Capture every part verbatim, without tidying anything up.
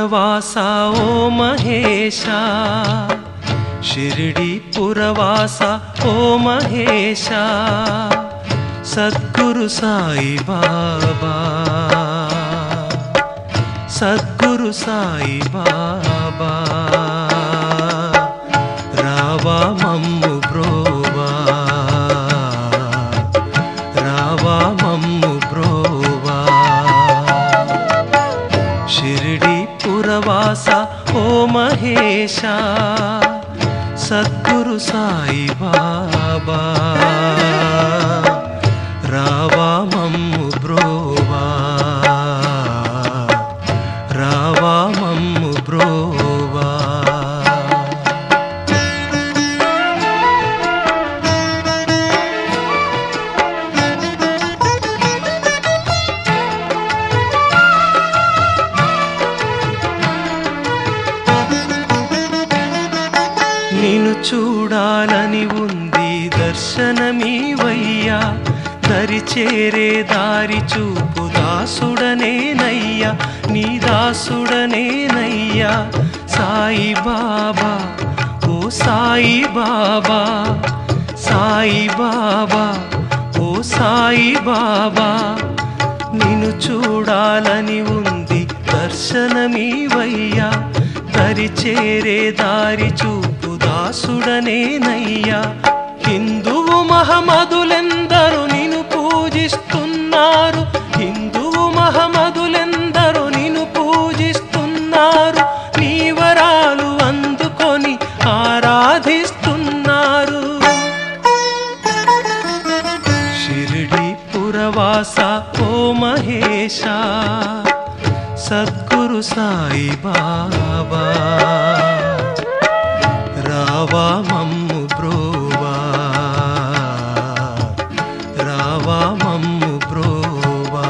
పురవాసా ఓ మహేశా, షిరిడి పురవాసా ఓ మహేశా, సద్గురు సాయి బాబా, సద్గురు సాయి బాబా, రావా మమ్ము బ్రోవా, రావా మమ్ము బ్రోవా. షిరిడి పురవాసా ఓ మహేశా, సద్గురు సాయి బాబా, రావా మమ్ము బ్రోవా, రావా మమ్ము బ్రోవా. నిన్ను చూడాలని ఉంది దర్శనమీవయ్యా, దరి చేరే దారి చూపు దాసుడనేనయ్యా, నీ దాసుడనేనయ్యా. సాయి బాబా ఓ సాయి బాబా, సాయి బాబా ఓ సాయి బాబా, నిన్ను చూడాలని ఉంది దర్శనమీవయ్యా, దరి చేరే దారి చూపు దాసుడనేనయ్యా. హిందువు మహమ్మదులెందరూ నిన్ను పూజిస్తున్నారు, హిందువు మహమ్మదులెందరూ నిన్ను పూజిస్తున్నారు, నీ వరాలు అందుకొని ఆరాధిస్తున్నారు. షిరిడి పురవాసా ఓ మహేశా, సద్గురు సాయి బాబా, రావా మమ్ము బ్రోవా, రావా మమ్ము బ్రోవా.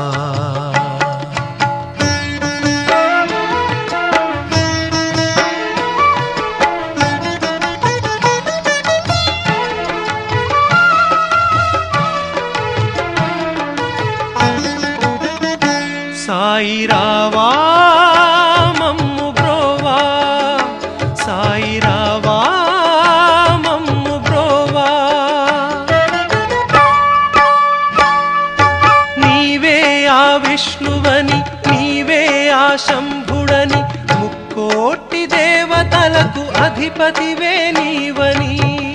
సాయి రావా మమ్ము బ్రోవా, సాయి రావా మమ్ము బ్రోవా. నీవే ఆ విష్ణువని, నీవే ఆ శంభుడని, ముక్కోటి దేవతలకు అధిపతివే నీవని.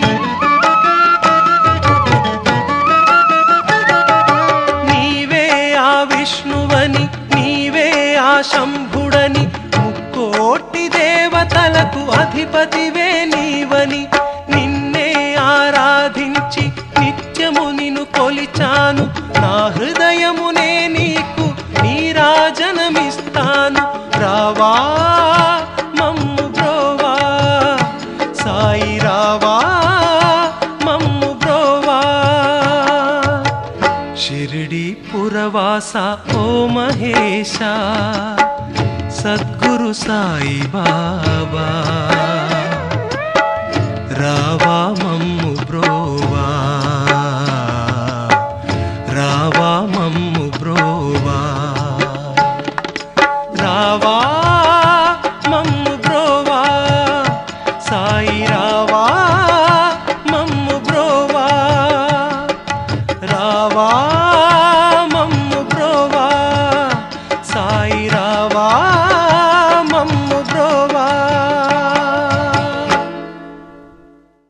నీవే ఆ విష్ణువని, నీవే ఆ శంభుడని, ముక్కోటి దేవతలకు అధిపతివే నీవని. నిన్నే ఆరాధించి నిత్యము నిన్ను కొలిచాను, నా హృదయమునే నీకు నీరాజనమిస్తాను. రావా మమ్ము బ్రోవా, సాయి రావా మమ్ము బ్రోవా. షిరిడి పురవాసా ఓ మహేశా, సద్గురు సాయి బాబా, రావా మమ్ము బ్రోవా, రావా మమ్ము బ్రోవా, రావా